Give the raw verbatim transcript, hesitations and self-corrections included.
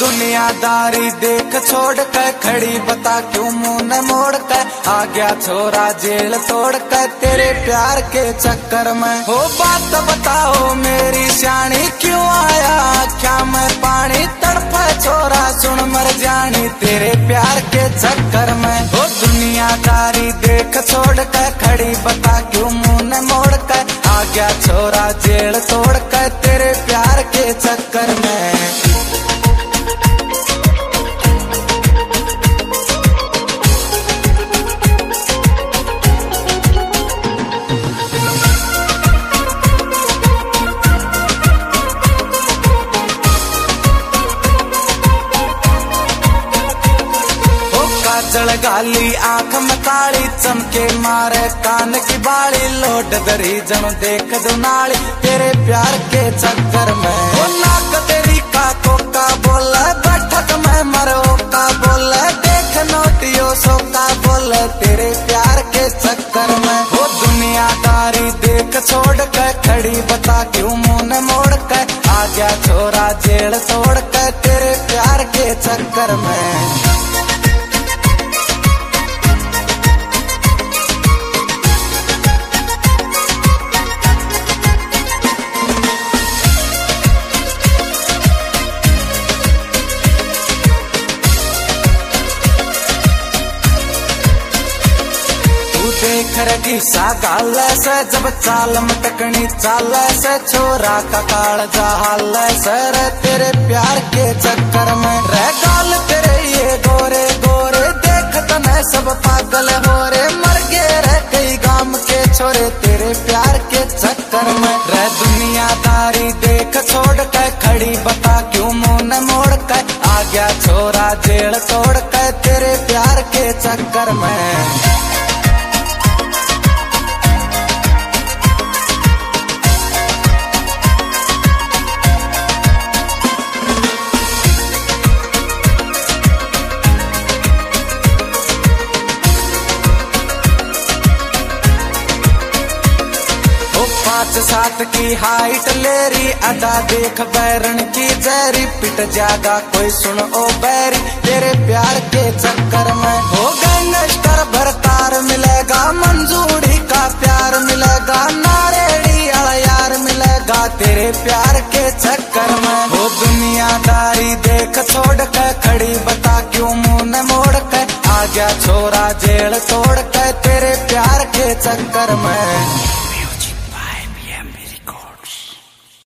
दुनियादारी देख छोड़ के खड़ी बता क्यों मुंह न मोड़ के आ गया छोरा जेल तोड़ के तेरे प्यार के चक्कर में। हो बात बताओ मेरी श्याणी क्यों आया क्या मैं पानी तड़पे छोरा सुन मर जानी तेरे प्यार के चक्कर में। हो दुनियादारी देख छोड़ के खड़ी बता क्यों मुंह न मोड़ के आ गया छोरा जेल तोड़ के तेरे प्यार के चक्कर में। काजल गाली आंख में काली चमके मारे कान की बाली लोट दरी जन देख दुनाली तेरे प्यार के चक्कर में। वो नाक तेरी का कोका बोले बैठक में मरो का बोले देख नोटियो सोका बोले तेरे प्यार के चक्कर में। वो दुनियादारी देख छोड़ के खड़ी बता क्यों मुंह न मोड़ के आ गया छोरा जेल तोड़ के तेरे प्यार के चक्कर में। देख रही सा गाल से जब चाल मटकनी चाल से छोरा का काल जहाल सर तेरे प्यार के चक्कर में। रह गाल तेरे ये गोरे गोरे देख तने सब पागल हो रे मर गए रह कई गांव के छोरे तेरे प्यार के चक्कर में। रह दुनियादारी देख छोड़ के खड़ी बता क्यों मुंह न मोड़ के आ गया छोरा जेल तोड़ के तेरे प्यार के चक्कर में। पाँच सात की हाइट लेरी अदा देख बैरन की जैरी पिट जागा कोई सुन ओ बैरी तेरे प्यार के चक्कर में। हो गैंगस्टर भरतार मिलेगा मंजूरी का प्यार मिलेगा नारेड़ी अड़ यार मिलेगा तेरे प्यार के चक्कर में। हो दुनियादारी देख छोड़ के खड़ी बता क्यों मुंह न मोड़ के आ गया छोरा जेल तोड़ के तेरे प्यार के चक्कर में।